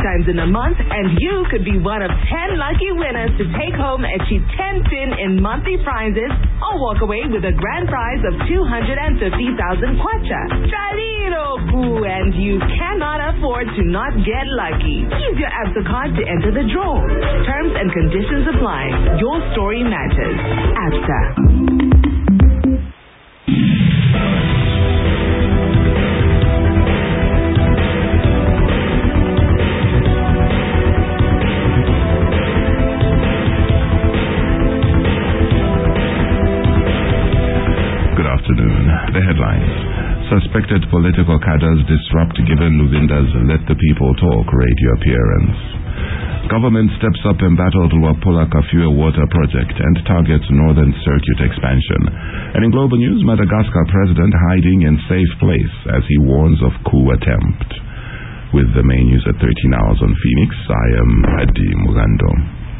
times in a month, and you could be one of 10 lucky winners to take home a cheap 10 pin in monthly prizes or walk away with a grand prize of 250,000 kwacha. Chalino Ku, and you cannot afford to not get lucky. Use your ABSA card to enter the draw. Terms and conditions apply. Your story matters. ABSA. The headlines. Suspected political cadres disrupt Given Luvinda's Let the People Talk radio appearance. Government steps up in battle to Luapula Kafue water project and targets Northern Circuit expansion. And in global news, Madagascar president hiding in safe place as he warns of coup attempt. With the main news at 13 hours on Phoenix, I am Adi Mugando.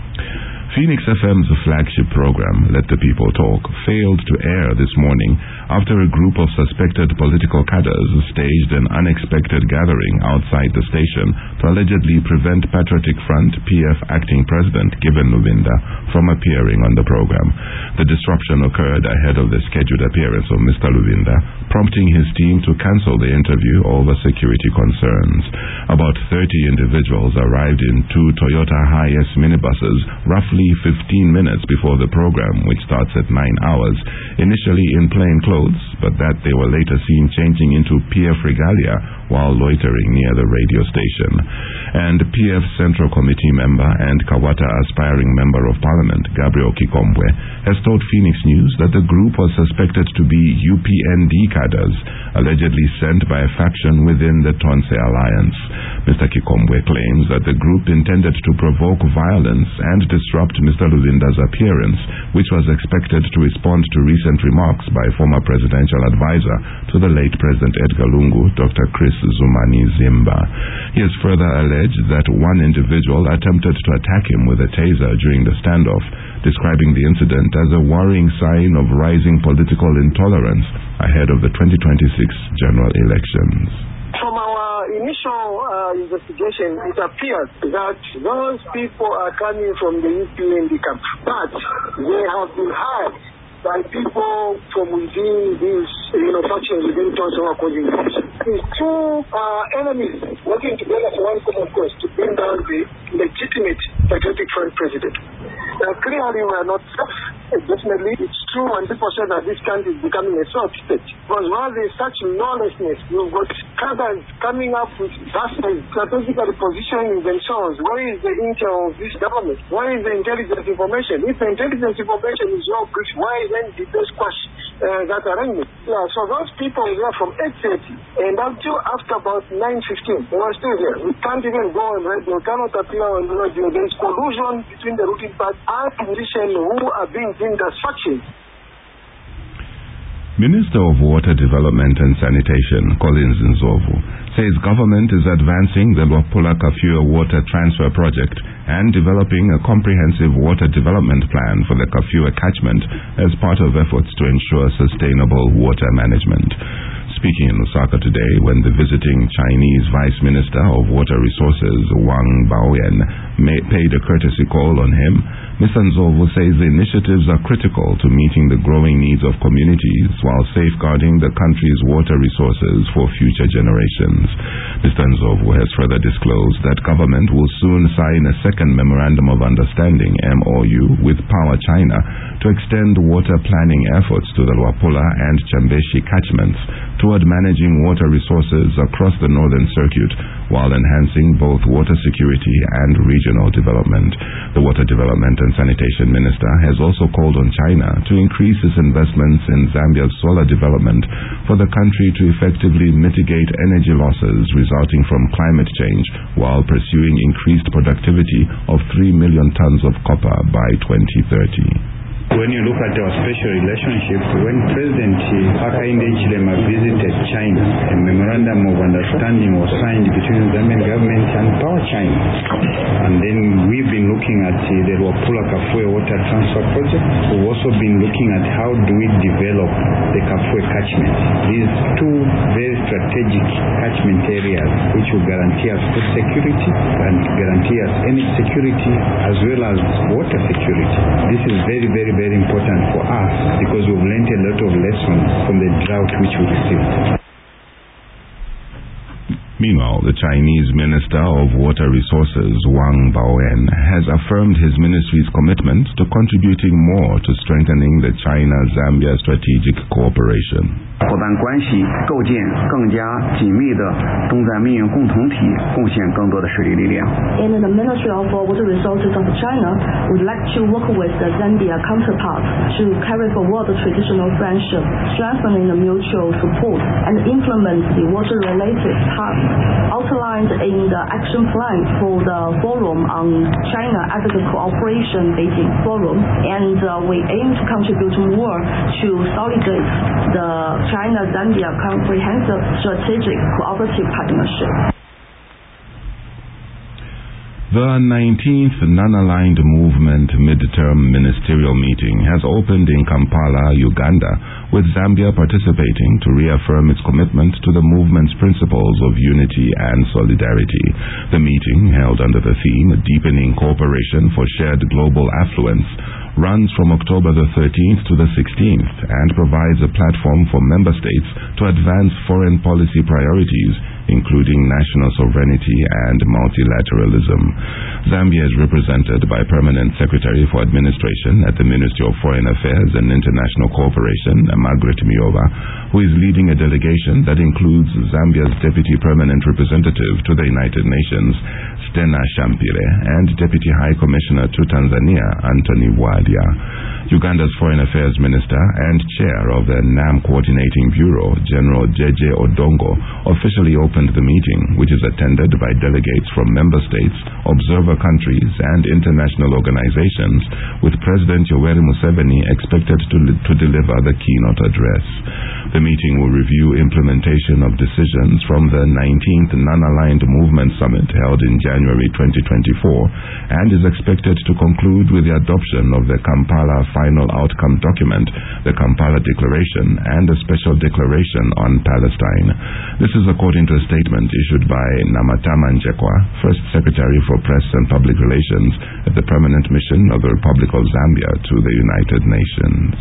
Phoenix FM's flagship program, Let the People Talk, failed to air this morning after a group of suspected political cadres staged an unexpected gathering outside the station to allegedly prevent Patriotic Front PF acting president Given Luvinda from appearing on the program. The disruption occurred ahead of the scheduled appearance of Mr. Luvinda, prompting his team to cancel the interview over security concerns. About 30 individuals arrived in two Toyota Hiace minibuses roughly 15 minutes before the program, which starts at 9 hours, initially in plain clothes, but that they were later seen changing into PF regalia while loitering near the radio station. And PF Central Committee member and Kawata aspiring Member of Parliament, Gabriel Kikombwe, has told Phoenix News that the group was suspected to be UPND cadres, allegedly sent by a faction within the Tonse Alliance. Mr. Kikombwe claims that the group intended to provoke violence and disrupt Mr. Luvinda's appearance, which was expected to respond to recent remarks by former presidential advisor to the late President Edgar Lungu, Dr. Chris Zumani Zimba. He has further alleged that one individual attempted to attack him with a taser during the standoff, describing the incident as a worrying sign of rising political intolerance ahead of the 2026 general elections. From our initial investigation, it appears that those people are coming from the UPND camp, but they have been hired by people from within these factions within Tonse who are causing division. These two enemies working together for one common cause to bring down the legitimate Patriotic Front president. Clearly, we are not safe. Definitely, it's true when people say that this country is becoming a soft state. Because while there is such lawlessness, you've got cadres coming up with vastly strategically positioning themselves. Where is the intel of this government? Where is the intelligence information? If the intelligence information is well briefed, why then did they squash that arrangement? Yeah, so those people were from 8:30 and until after about 9:15, they were still there. We can't even go on radio, we cannot appear on radio. There is collusion between the ruling party and politicians who are being deemed as factions. Minister of Water Development and Sanitation, Collins Nzovu, says government is advancing the Luapula Kafue water transfer project and developing a comprehensive water development plan for the Kafue catchment as part of efforts to ensure sustainable water management. Speaking in Lusaka today when the visiting Chinese Vice Minister of Water Resources, Wang Baoyan, paid a courtesy call on him, Mr. Nzovu says the initiatives are critical to meeting the growing needs of communities while safeguarding the country's water resources for future generations. Mr. Nzovu has further disclosed that government will soon sign a second Memorandum of Understanding, MOU, with Power China to extend water planning efforts to the Luapula and Chambeshi catchments toward managing water resources across the Northern Circuit while enhancing both water security and regional development. The Water Development and Sanitation Minister has also called on China to increase its investments in Zambia's solar development for the country to effectively mitigate energy losses resulting from climate change while pursuing increased productivity of 3 million tons of copper by 2030. When you look at our special relationship, when President Hakainde Hichilema visited China, a memorandum of understanding was signed between the Zambian government and Power China. And then we've been looking at the Luapula Kafue water transfer project. We've also been looking at how do we develop the Kafue catchment. These two very strategic catchment areas which will guarantee us food security and guarantee us energy security as well as water security. This is very, very, very important for us because we've learned a lot of lessons from the drought which we received. Meanwhile, the Chinese Minister of Water Resources, Wang Baoan, has affirmed his ministry's commitment to contributing more to strengthening the China-Zambia strategic cooperation. 伙伴关系构建更加紧密的东赞命运共同体，贡献更多的实力力量。 In the Ministry of Water Resources of China, would like to work with the Zambia counterparts to carry forward the traditional friendship, strengthening the mutual support, and implement the water-related tasks outlined in the action plan for the Forum on China-Africa Cooperation Beijing Forum, and we aim to contribute more to consolidate the China-Zambia Comprehensive Strategic Cooperative Partnership. The 19th Non-Aligned Movement Midterm Ministerial Meeting has opened in Kampala, Uganda, with Zambia participating to reaffirm its commitment to the movement's principles of unity and solidarity. The meeting, held under the theme Deepening Cooperation for Shared Global Affluence, runs from October the 13th to the 16th and provides a platform for member states to advance foreign policy priorities, including national sovereignty and multilateralism. Zambia is represented by Permanent Secretary for Administration at the Ministry of Foreign Affairs and International Cooperation, Margaret Miova, who is leading a delegation that includes Zambia's Deputy Permanent Representative to the United Nations, Stena Shampire, and Deputy High Commissioner to Tanzania, Anthony Wadia. Uganda's Foreign Affairs Minister and Chair of the NAM Coordinating Bureau, General Jeje Odongo, officially opened the meeting, which is attended by delegates from member states, observer countries, and international organizations, with President Yoweri Museveni expected to deliver the keynote address. The meeting will review implementation of decisions from the 19th Non-Aligned Movement Summit held in January 2024 and is expected to conclude with the adoption of the Kampala Final Outcome Document, the Kampala Declaration, and a Special Declaration on Palestine. This is according to a statement issued by Namatama Njekwa, First Secretary for Press and Public Relations at the Permanent Mission of the Republic of Zambia to the United Nations.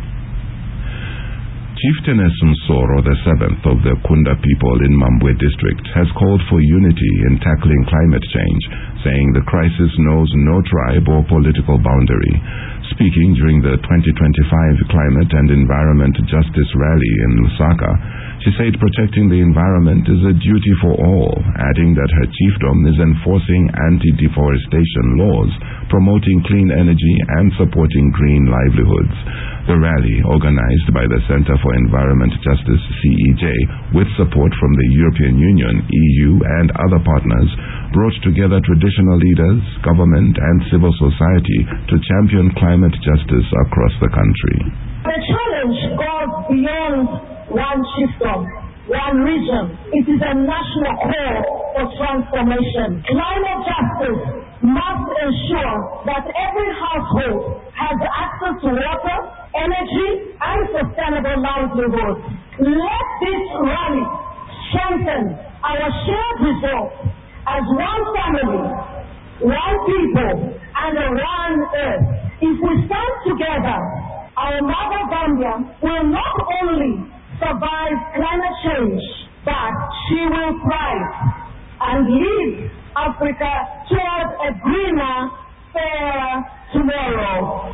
Chieftainess Msoro VII of the Kunda people in Mambwe district has called for unity in tackling climate change, saying the crisis knows no tribe or political boundary. Speaking during the 2025 Climate and Environment Justice Rally in Lusaka, she said protecting the environment is a duty for all, adding that her chiefdom is enforcing anti-deforestation laws, promoting clean energy, and supporting green livelihoods. The rally, organized by the Center for Environment Justice, CEJ, with support from the European Union, EU, and other partners, brought together traditional leaders, government, and civil society to champion climate justice across the country. The challenge goes beyond one chiefdom, one region. It is a national call for transformation. Climate justice must ensure that every household has access to water, energy, and sustainable livelihood. Let this rally strengthen our shared resolve as one family, one people, and one earth. If we stand together, our mother Zambia will not only survive climate change, but she will thrive and lead Africa toward a greener, fairer tomorrow.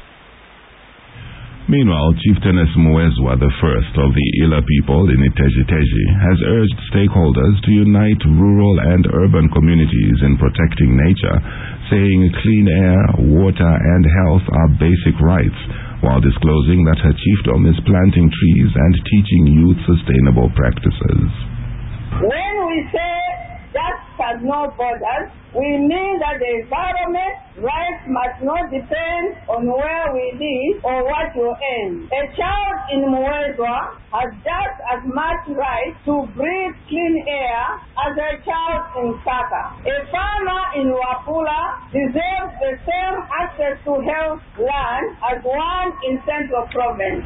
Meanwhile, Chieftainess Muezwa I of the Ila people in Iteji-Teji has urged stakeholders to unite rural and urban communities in protecting nature, saying clean air, water, and health are basic rights, while disclosing that her chiefdom is planting trees and teaching youth sustainable practices. When we say that has no borders. We mean that the environment rights must not depend on where we live or what you earn. A child in Muhezwa has just as much right to breathe clean air as a child in Saka. A farmer in Wapula deserves the same access to health land as one in Central Province.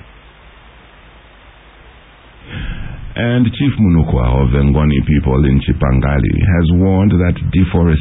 And Chief Munukwa of the Ngwani people in Chipangali has warned that deforestation